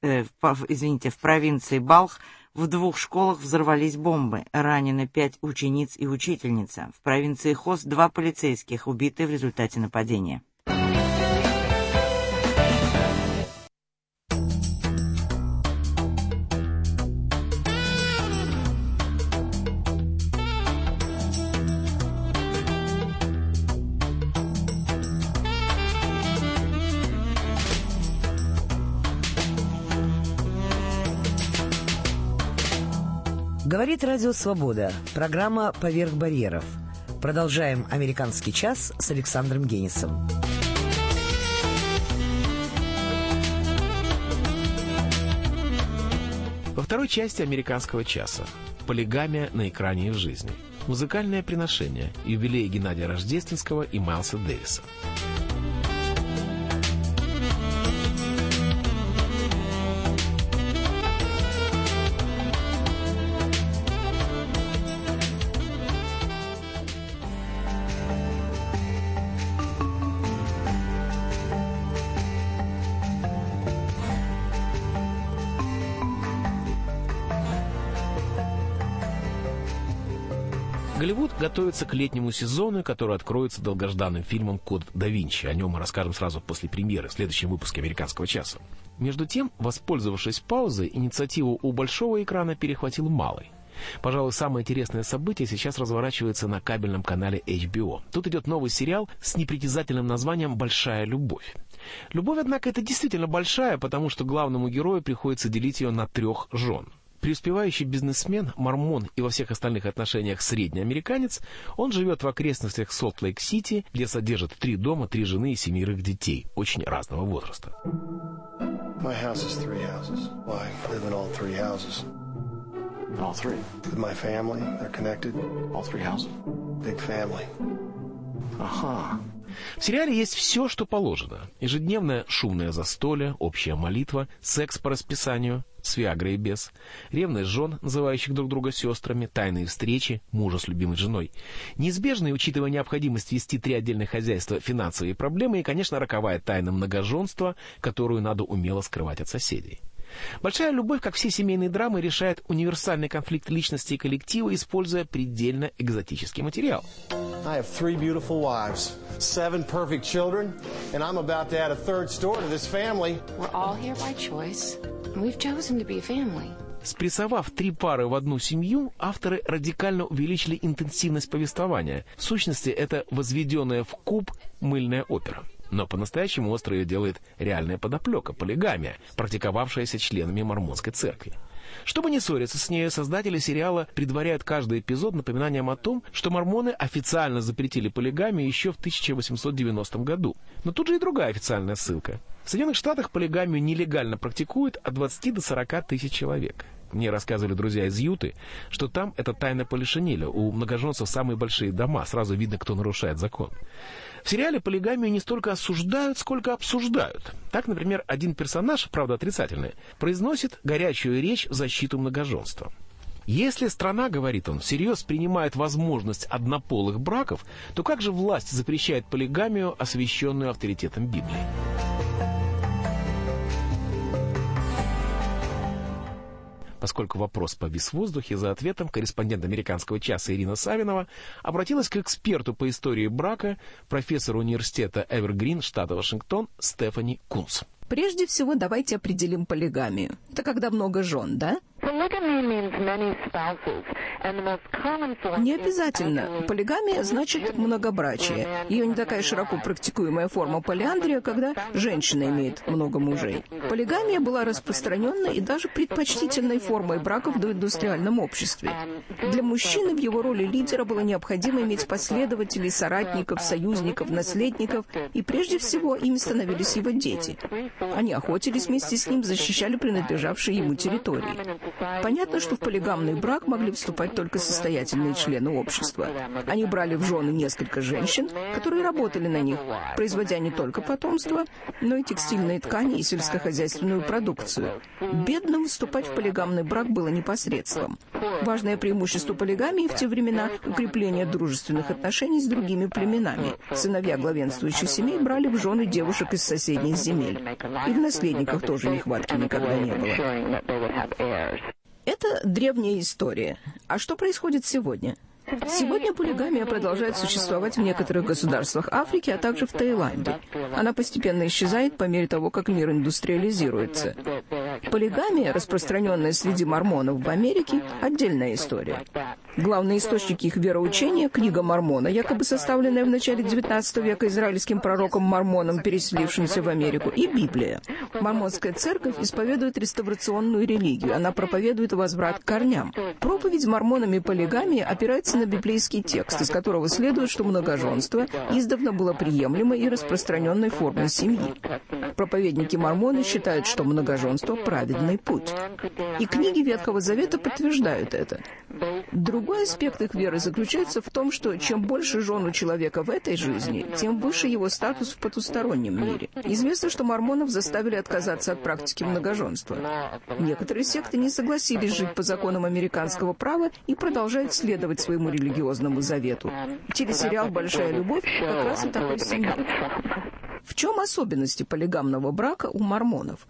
провинции Балх, в 2 школах взорвались бомбы. Ранены 5 учениц и учительница. В провинции Хост 2 полицейских убиты в результате нападения. Говорит Радио Свобода. Программа «Поверх барьеров». Продолжаем «Американский час» с Александром Генисом. Во второй части «Американского часа» «Полигамия на экране и в жизни». Музыкальное приношение, юбилей Геннадия Рождественского и Майлса Дэвиса. Голливуд готовится к летнему сезону, который откроется долгожданным фильмом «Код да Винчи». О нем мы расскажем сразу после премьеры в следующем выпуске «Американского часа». Между тем, воспользовавшись паузой, инициативу у большого экрана перехватил малый. Пожалуй, самое интересное событие сейчас разворачивается на кабельном канале HBO. Тут идет новый сериал с непритязательным названием «Большая любовь». Любовь, однако, это действительно большая, потому что главному герою приходится делить ее на 3 жен. Преуспевающий бизнесмен, мормон и во всех остальных отношениях средний американец, он живет в окрестностях Солт-Лейк-Сити, где содержит 3 дома, 3 жены и 7 детей, очень разного возраста. My house is 3 houses. Well, I live in all 3 houses. In all 3? With my family, they're connected. All 3 houses? Big family. Aha. В сериале есть все, что положено. Ежедневное шумное застолье, общая молитва, секс по расписанию, с виагрой и без, ревность жен, называющих друг друга сестрами, тайные встречи мужа с любимой женой, неизбежные, учитывая необходимость вести 3 отдельных хозяйства, финансовые проблемы и, конечно, роковая тайна многоженства, которую надо умело скрывать от соседей. Большая любовь, как все семейные драмы, решает универсальный конфликт личности и коллектива, используя предельно экзотический материал. I have 3 beautiful wives, 7 perfect children, and I'm about to add a third store to this family. We're all here by choice, and we've chosen to be a family. Спрессовав 3 пары в одну семью, авторы радикально увеличили интенсивность повествования. В сущности, это возведенная в куб мыльная опера. Но по-настоящему остро ее делает реальная подоплека, полигамия, практиковавшаяся членами мормонской церкви. Чтобы не ссориться с нею, создатели сериала предваряют каждый эпизод напоминанием о том, что мормоны официально запретили полигамию еще в 1890 году. Но тут же и другая официальная ссылка. В Соединенных Штатах полигамию нелегально практикуют от 20 до 40 тысяч человек. Мне рассказывали друзья из Юты, что там это тайна полишинеля. У многоженцев самые большие дома, сразу видно, кто нарушает закон. В сериале полигамию не столько осуждают, сколько обсуждают. Так, например, один персонаж, правда отрицательный, произносит горячую речь в защиту многоженства. Если страна, говорит он, всерьез принимает возможность однополых браков, то как же власть запрещает полигамию, освященную авторитетом Библии? Поскольку вопрос повис в воздухе, за ответом корреспондент «Американского часа» Ирина Савинова обратилась к эксперту по истории брака, профессору университета Эвергрин, штата Вашингтон, Стефани Кунс. Прежде всего, давайте определим полигамию. Это когда много жен, да? Не обязательно. Полигамия значит многобрачие. Ее не такая широко практикуемая форма полиандрия, когда женщина имеет много мужей. Полигамия была распространенной и даже предпочтительной формой брака в доиндустриальном обществе. Для мужчины в его роли лидера было необходимо иметь последователей, соратников, союзников, наследников, и прежде всего ими становились его дети. Они охотились вместе с ним, защищали принадлежавшие ему территории. Понятно, что в полигамный брак могли вступать только состоятельные члены общества. Они брали в жены несколько женщин, которые работали на них, производя не только потомство, но и текстильные ткани и сельскохозяйственную продукцию. Бедным вступать в полигамный брак было непосредством. Важное преимущество полигамии в те времена – укрепление дружественных отношений с другими племенами. Сыновья главенствующих семей брали в жены девушек из соседних земель. И в наследниках тоже нехватки никогда не было. Это древняя история. А что происходит сегодня? Сегодня полигамия продолжает существовать в некоторых государствах Африки, а также в Таиланде. Она постепенно исчезает по мере того, как мир индустриализируется. Полигамия, распространенная среди мормонов в Америке, отдельная история. Главные источники их вероучения – книга Мормона, якобы составленная в начале XIX века израильским пророком Мормоном, переселившимся в Америку, и Библия. Мормонская церковь исповедует реставрационную религию, она проповедует возврат к корням. Проповедь мормонами полигамии опирается на библейский текст, из которого следует, что многоженство издавна было приемлемой и распространенной формой семьи. Проповедники-мормоны считают, что многоженство – праведный путь. И книги Ветхого Завета подтверждают это. Другой аспект их веры заключается в том, что чем больше жен у человека в этой жизни, тем выше его статус в потустороннем мире. Известно, что мормонов заставили отказаться от практики многоженства. Некоторые секты не согласились жить по законам американского права и продолжают следовать своему религиозному завету. Телесериал «Большая любовь» как раз и такой семьи. В чем особенности полигамного брака у мормонов?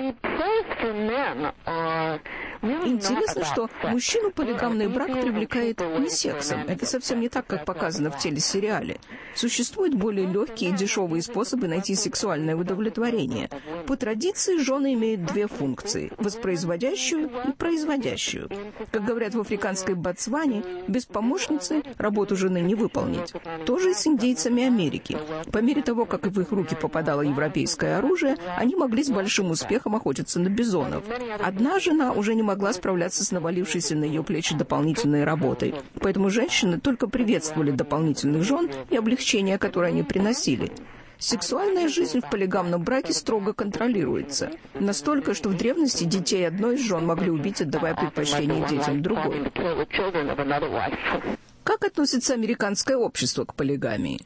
Интересно, что мужчину полигамный брак привлекает не сексом. Это совсем не так, как показано в телесериале. Существуют более легкие и дешевые способы найти сексуальное удовлетворение. По традиции жены имеют 2 функции – воспроизводящую и производящую. Как говорят в африканской Ботсване, без помощницы работу жены не выполнить. То же и с индейцами Америки. По мере того, как в их руки попадало европейское оружие, они могли с большим успехом охотиться на бизонов. Одна жена уже не могла справляться с навалившейся на ее плечи дополнительной работой. Поэтому женщины только приветствовали дополнительных жен и облегчения, которые они приносили. Сексуальная жизнь в полигамном браке строго контролируется. Настолько, что в древности детей одной из жен могли убить, отдавая предпочтение детям другой. Как относится американское общество к полигамии?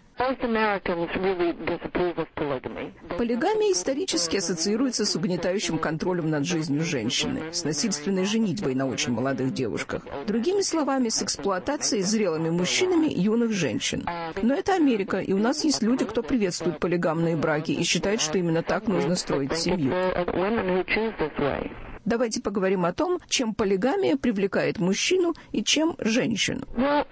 Полигамия исторически ассоциируется с угнетающим контролем над жизнью женщины, с насильственной женитьбой на очень молодых девушках. Другими словами, с эксплуатацией зрелыми мужчинами юных женщин. Но это Америка, и у нас есть люди, кто приветствует полигамные браки и считает, что именно так нужно строить семью. Давайте поговорим о том, чем полигамия привлекает мужчину и чем женщину.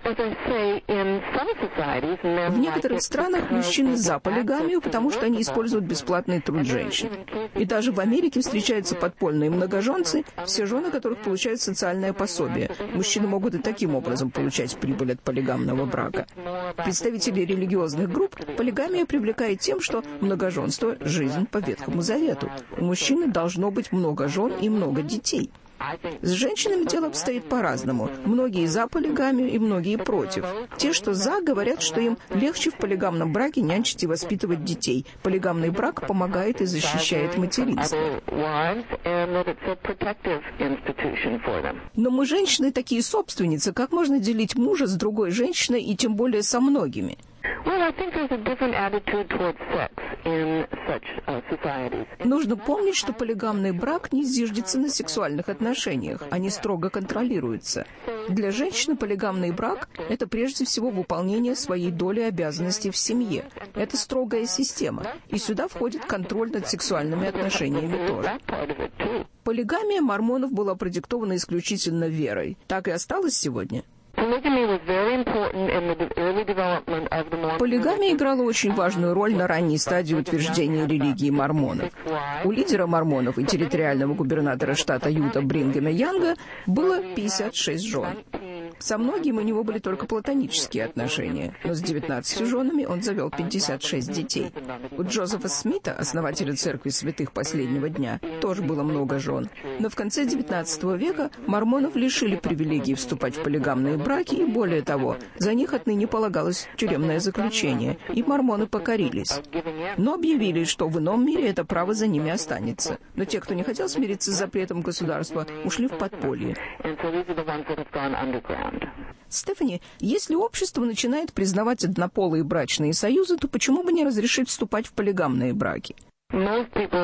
В некоторых странах мужчины за полигамию, потому что они используют бесплатный труд женщин. И даже в Америке встречаются подпольные многоженцы, все жены которых получают социальное пособие. Мужчины могут и таким образом получать прибыль от полигамного брака. Представители религиозных групп полигамия привлекает тем, что многоженство – жизнь по Ветхому Завету. У мужчины должно быть много жен и много детей. С женщинами дело обстоит по-разному. Многие за полигамию и многие против. Те, что за, говорят, что им легче в полигамном браке нянчить и воспитывать детей. Полигамный брак помогает и защищает материнство. Но мы, женщины, такие собственницы. Как можно делить мужа с другой женщиной и тем более со многими? Нужно помнить, что полигамный брак не зиждется на сексуальных отношениях, они строго контролируются. Для женщины полигамный брак – это прежде всего выполнение своей доли обязанностей в семье. Это строгая система, и сюда входит контроль над сексуальными отношениями тоже. Полигамия мормонов была продиктована исключительно верой. Так и осталось сегодня. Полигамия играла очень важную роль на ранней стадии утверждения религии мормонов. У лидера мормонов и территориального губернатора штата Юта Брингема Янга было 56 жен. Со многими у него были только платонические отношения, но с 19 женами он завел 56 детей. У Джозефа Смита, основателя церкви святых последнего дня, тоже было много жен. Но в конце 19 века мормонов лишили привилегии вступать в полигамные браки, и более того, за них отныне полагалось тюремное заключение, и мормоны покорились. Но объявили, что в ином мире это право за ними останется. Но те, кто не хотел смириться с запретом государства, ушли в подполье. Стефани, если общество начинает признавать однополые брачные союзы, то почему бы не разрешить вступать в полигамные браки? В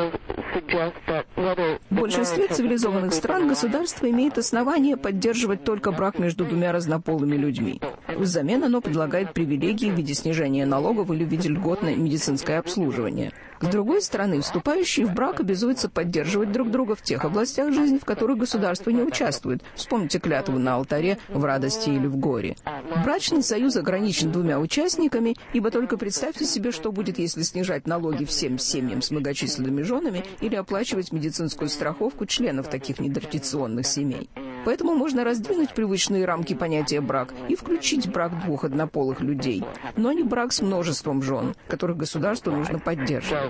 большинстве цивилизованных стран государство имеет основание поддерживать только брак между двумя разнополыми людьми. Взамен оно предлагает привилегии в виде снижения налогов или в виде льготное медицинское обслуживание. С другой стороны, вступающие в брак обязуются поддерживать друг друга в тех областях жизни, в которых государство не участвует. Вспомните клятву на алтаре в радости или в горе. Брачный союз ограничен двумя участниками, ибо только представьте себе, что будет, если снижать налоги всем семьям с многочисленными женами или оплачивать медицинскую страховку членов таких нетрадиционных семей. Поэтому можно раздвинуть привычные рамки понятия «брак» и включить брак двух однополых людей, но не брак с множеством жен, которых государству нужно поддерживать.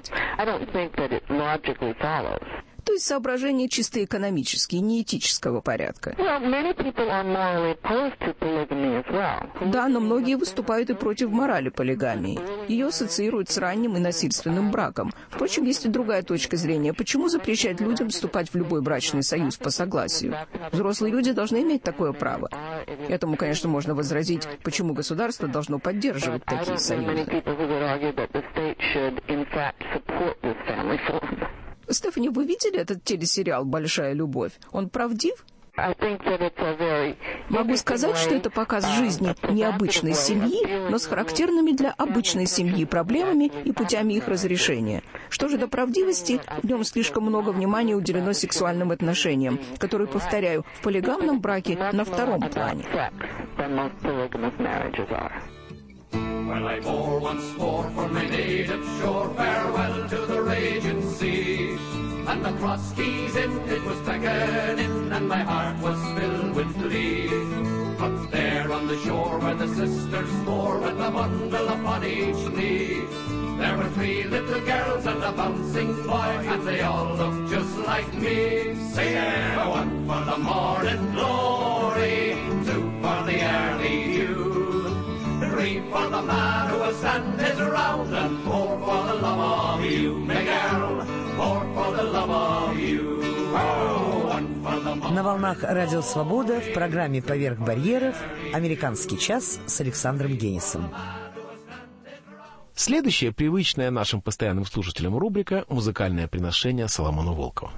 То есть соображения чисто экономические, не этического порядка. Да, но многие выступают и против морали полигамии. Ее ассоциируют с ранним и насильственным браком. Впрочем, есть и другая точка зрения. Почему запрещать людям вступать в любой брачный союз по согласию? Взрослые люди должны иметь такое право. Этому, конечно, можно возразить, почему государство должно поддерживать такие союзы. Стефани, вы видели этот телесериал «Большая любовь»? Он правдив? Могу сказать, что это показ жизни необычной семьи, но с характерными для обычной семьи проблемами и путями их разрешения. Что же до правдивости, в нем слишком много внимания уделено сексуальным отношениям, которые, повторяю, в полигамном браке на втором плане. Well, I bore once more for my native shore, farewell to the raging sea. And the cross keys in it was beckoning, and my heart was filled with glee. But there on the shore where the sisters swore, with a bundle upon each knee, there were 3 little girls and a bouncing boy, and they all looked just like me. Singing, 1 for the morning glory, 2 for the early dew, 3 for the man who will stand his ground, and 4 for the love of you, my girl, 4 for the love of you. Oh, 1 for На волнах «Радио Свобода» в программе «Поверх барьеров» «Американский час» с Александром Генисом. Следующая, привычная нашим постоянным слушателям рубрика «Музыкальное приношение Соломона Волкова».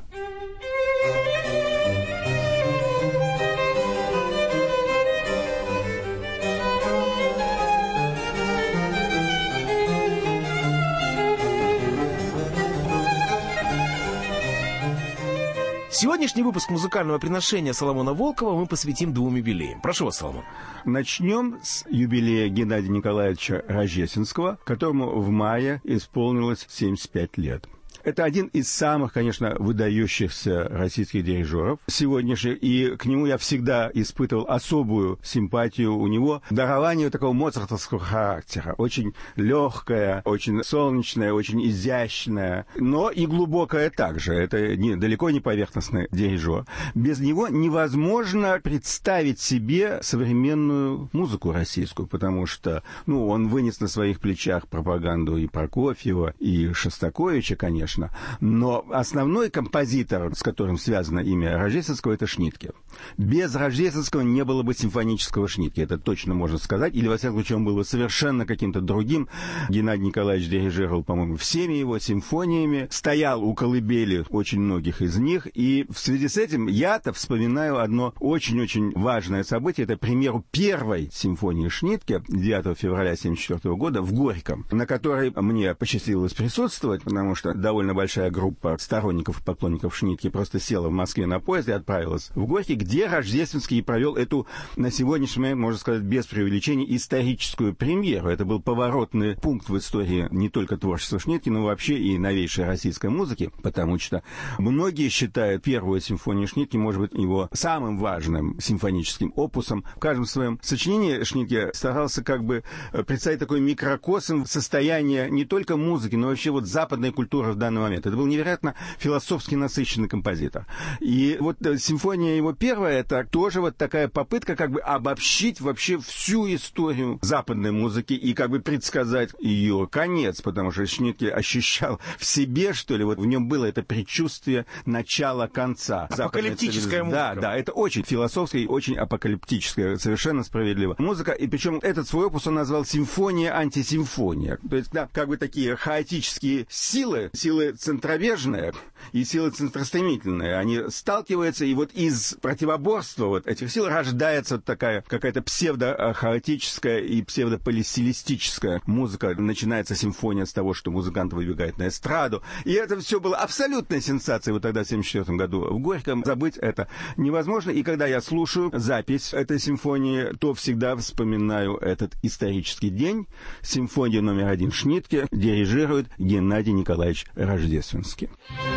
Сегодняшний выпуск музыкального приношения Соломона Волкова мы посвятим 2 юбилеям. Прошу вас, Соломон. Начнем с юбилея Геннадия Николаевича Рождественского, которому в мае исполнилось 75 лет. Это один из самых, конечно, выдающихся российских дирижеров сегодняшних, и к нему я всегда испытывал особую симпатию. У него дарование такого моцартовского характера, очень легкое, очень солнечное, очень изящное, но и глубокое также. Это далеко не поверхностный дирижер. Без него невозможно представить себе современную музыку российскую, потому что, он вынес на своих плечах пропаганду и Прокофьева, и Шостаковича, конечно. Но основной композитор, с которым связано имя Рождественского, это Шнитке. Без Рождественского не было бы симфонического Шнитке, это точно можно сказать, или, во всяком случае, он был бы совершенно каким-то другим. Геннадий Николаевич дирижировал, по-моему, всеми его симфониями, стоял у колыбели очень многих из них, и в связи с этим я-то вспоминаю одно очень-очень важное событие, это, к примеру, первой симфонии Шнитке 9 февраля 1974 года в Горьком, на которой мне посчастливилось присутствовать, потому что довольно большая группа сторонников и поклонников Шнитке просто села в Москве на поезд и отправилась в Горький, где Рождественский провел эту, на сегодняшний момент, можно сказать, без преувеличения, историческую премьеру. Это был поворотный пункт в истории не только творчества Шнитке, но вообще и новейшей российской музыки, потому что многие считают первую симфонию Шнитке, может быть, его самым важным симфоническим опусом. В каждом своем сочинении Шнитке старался как бы представить такой микрокосм состояния не только музыки, но вообще вот западной культуры в данный момент. Это был невероятно философски насыщенный композитор. И вот симфония его первая, это тоже вот такая попытка как бы обобщить вообще всю историю западной музыки и как бы предсказать ее конец, потому что Шнитке ощущал в себе, что ли, вот в нем было это предчувствие начала конца. Апокалиптическая музыка. Да, это очень философская и очень апокалиптическая, совершенно справедливо музыка. И причем этот свой опус он назвал «Симфония-антисимфония». То есть, да, как бы такие хаотические силы центробежные и силы центростремительные, они сталкиваются, и вот из противоборства вот этих сил рождается вот такая какая-то псевдохаотическая и псевдополистилистическая музыка. Начинается симфония с того, что музыкант выбегает на эстраду, и это все было абсолютной сенсацией вот тогда, в 1974 году в Горьком. Забыть это невозможно, и когда я слушаю запись этой симфонии, то всегда вспоминаю этот исторический день. Симфония номер 1 Шнитке дирижирует Геннадий Николаевич Рождественский.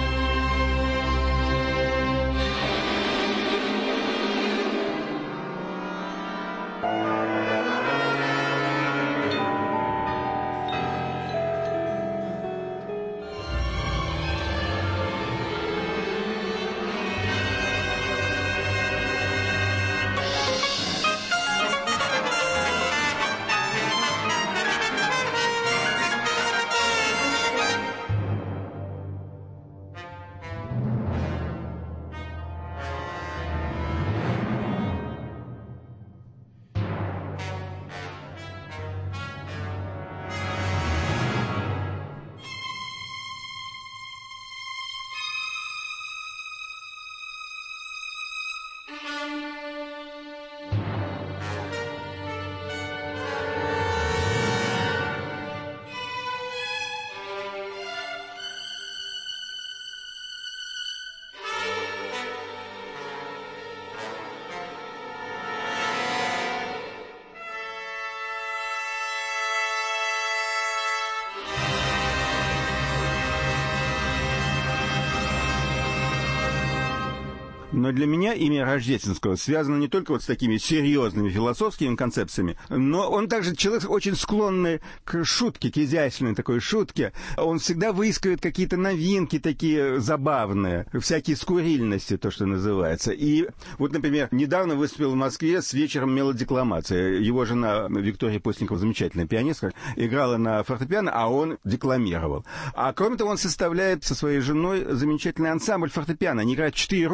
Но для меня имя Рождественского связано не только вот с такими серьезными философскими концепциями, но он также человек очень склонный к шутке, к изящной такой шутке. Он всегда выискивает какие-то новинки такие забавные, всякие скурильности, то, что называется. И вот, например, недавно выступил в Москве с вечером мелодикламации. Его жена Виктория Постникова, замечательная пианистка, играла на фортепиано, а он декламировал. А кроме того, он составляет со своей женой замечательный ансамбль фортепиано. Они играют 4 руки.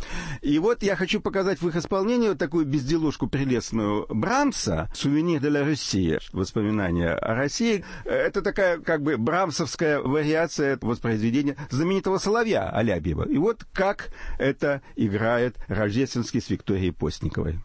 И вот я хочу показать в их исполнении вот такую безделушку прелестную Брамса «Сувенир де ла Руссия», воспоминания о России. Это такая как бы брамсовская вариация воспроизведения знаменитого «Соловья» Алябьева. И вот как это играет Рождественский с Викторией Постниковой.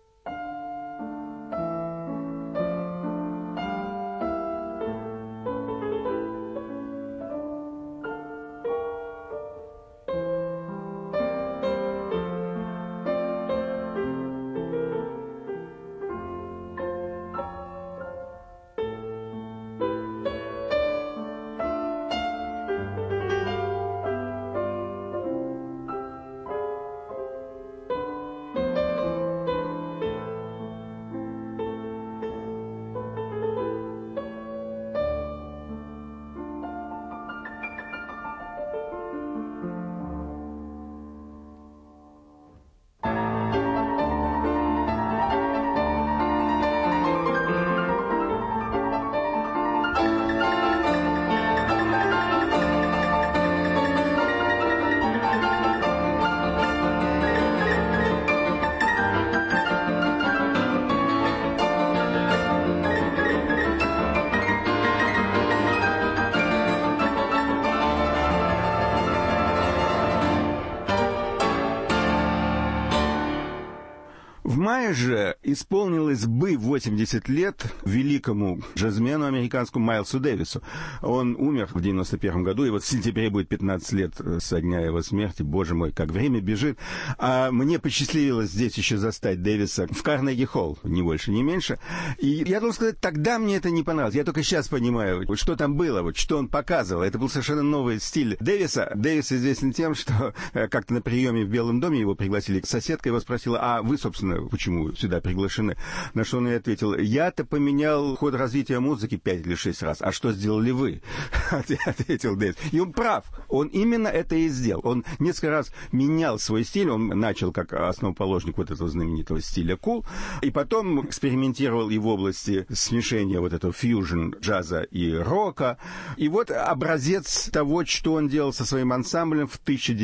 В мае же исполнилось бы 80 лет великому джазмену американскому Майлсу Дэвису. Он умер в 91 году, и вот в сентябре будет 15 лет со дня его смерти. Боже мой, как время бежит. А мне посчастливилось здесь еще застать Дэвиса в Карнеги-холл, ни больше, ни меньше. И я должен сказать, тогда мне это не понравилось. Я только сейчас понимаю, вот что там было, вот что он показывал. Это был совершенно новый стиль Дэвиса. Дэвис известен тем, что как-то на приеме в Белом доме его пригласили, соседка его спросила, а вы, собственно, почему сюда приглашены? На что он и ответил, я-то поменял ход развития музыки 5 или 6 раз, а что сделали вы? Ответил Дэвис. И он прав, он именно это и сделал. Он несколько раз менял свой стиль, он начал как основоположник вот этого знаменитого стиля кул, и потом экспериментировал и в области смешения вот этого фьюжн джаза и рока. И вот образец того, что он делал со своим ансамблем в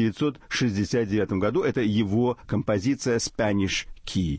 1969 году, это его композиция «Spanish Key».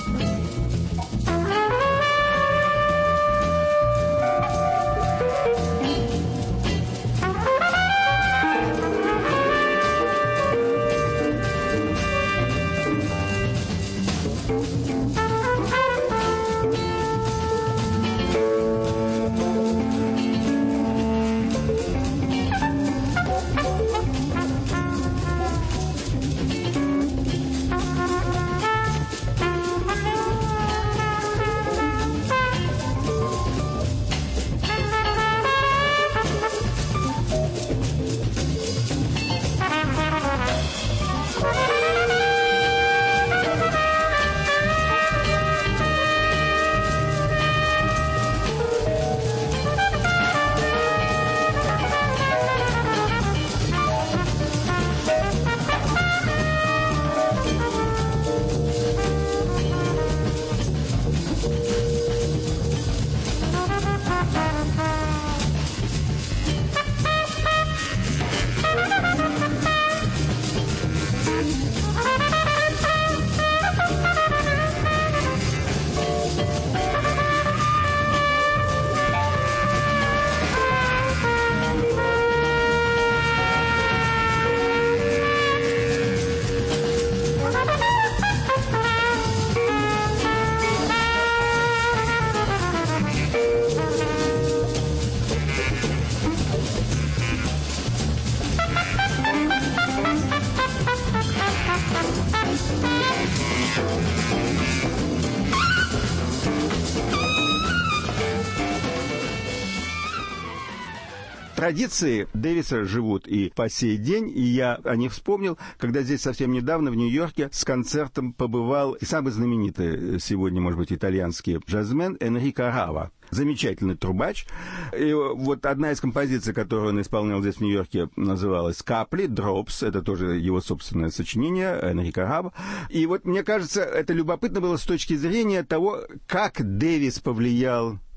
Традиции Дэвиса живут и по сей день, и я о них вспомнил, когда здесь совсем недавно в Нью-Йорке с концертом побывал и самый знаменитый сегодня, может быть, итальянский джазмен Энрико Рава. Замечательный трубач. И вот одна из композиций, которую он исполнял здесь в Нью-Йорке, называлась «Капли», «Drops». Это тоже его собственное сочинение, Энрико Рава. И вот, мне кажется, это любопытно было с точки зрения того, как Дэвис повлиял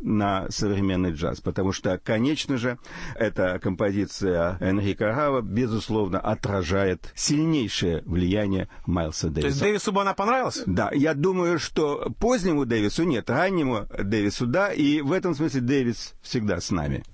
на современный джаз, потому что, конечно же, эта композиция Энрико Арава, безусловно, отражает сильнейшее влияние Майлса Дэвиса. То есть Дэвису бы она понравилась? Да, я думаю, что позднему Дэвису нет, раннему Дэвису да, и в этом смысле Дэвис всегда с нами.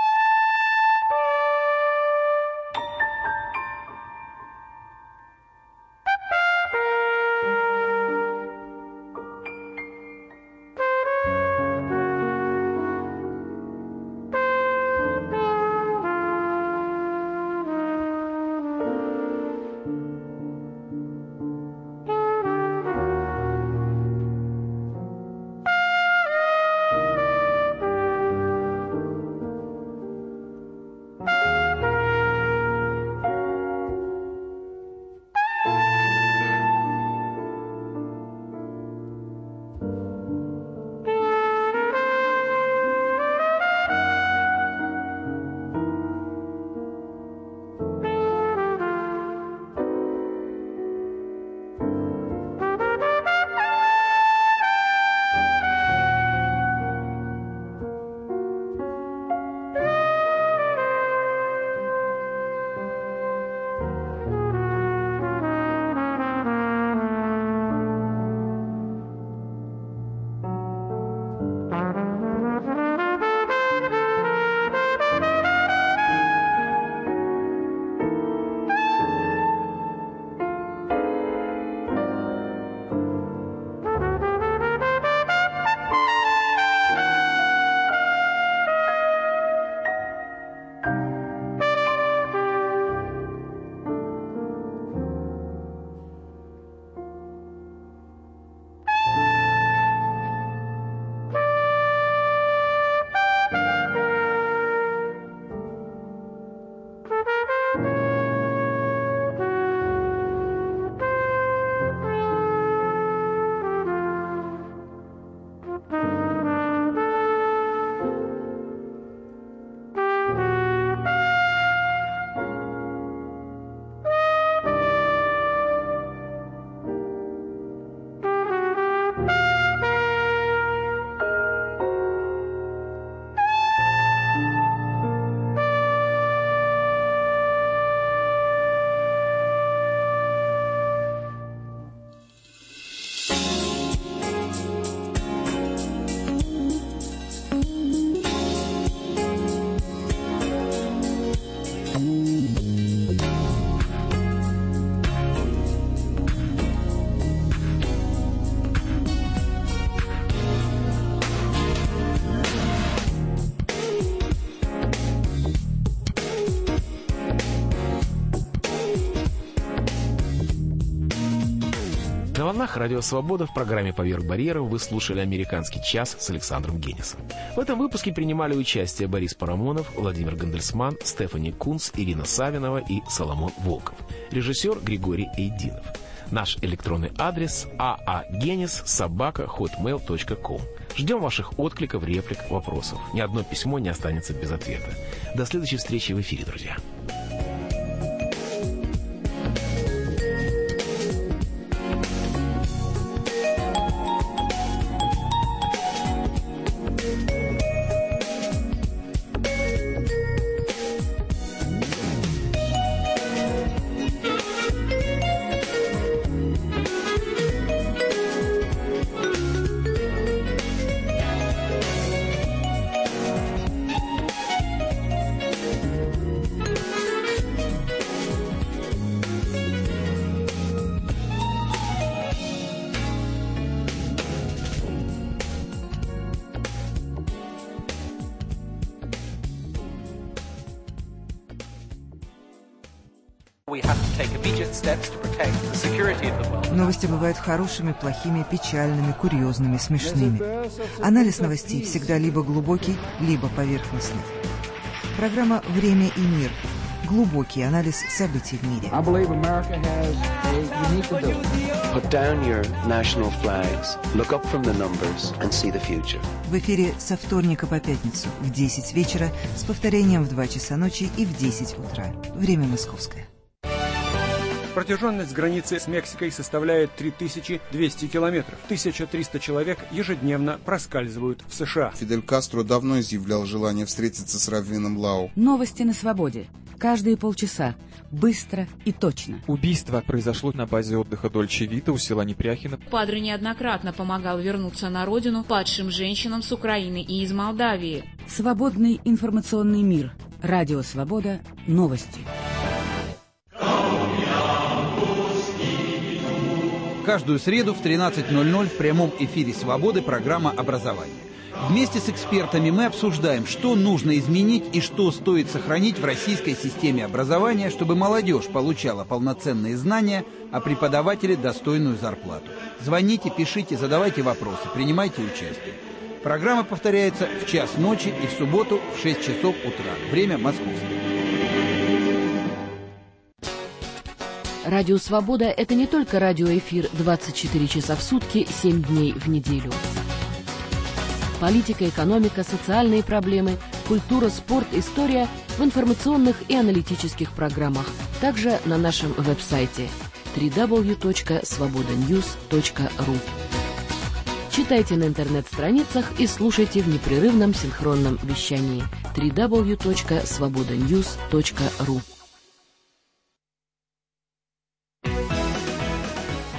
На волнах Радио Свобода в программе «Поверх барьеров» вы слушали «Американский час» с Александром Генисом. В этом выпуске принимали участие Борис Парамонов, Владимир Гандельсман, Стефани Кунц, Ирина Савинова и Соломон Волков. Режиссер Григорий Эйдинов. Наш электронный адрес aagenis@hotmail.com. Ждем ваших откликов, реплик, вопросов. Ни одно письмо не останется без ответа. До следующей встречи в эфире, друзья. Новости бывают хорошими, плохими, печальными, курьезными, смешными. Анализ новостей всегда либо глубокий, либо поверхностный. Программа «Время и мир». Глубокий анализ событий в мире. В эфире со вторника по пятницу в 10 вечера с повторением в 2 часа ночи и в 10 утра. Время московское. Протяженность границы с Мексикой составляет 3200 километров. 1300 человек ежедневно проскальзывают в США. Фидель Кастро давно изъявлял желание встретиться с Раввином Лау. Новости на свободе. Каждые полчаса. Быстро и точно. Убийство произошло на базе отдыха Дольче Вита у села Непряхино. Падре неоднократно помогал вернуться на родину падшим женщинам с Украины и из Молдавии. Свободный информационный мир. Радио Свобода. Новости. Каждую среду в 13:00 в прямом эфире «Свободы» программа «Образование». Вместе с экспертами мы обсуждаем, что нужно изменить и что стоит сохранить в российской системе образования, чтобы молодежь получала полноценные знания, а преподаватели достойную зарплату. Звоните, пишите, задавайте вопросы, принимайте участие. Программа повторяется в 1:00 ночи и в субботу в 6 часов утра. Время московское. Радио «Свобода» — это не только радиоэфир 24 часа в сутки, 7 дней в неделю. Политика, экономика, социальные проблемы, культура, спорт, история в информационных и аналитических программах. Также на нашем веб-сайте www.svobodanews.ru. Читайте на интернет-страницах и слушайте в непрерывном синхронном вещании www.svobodanews.ru.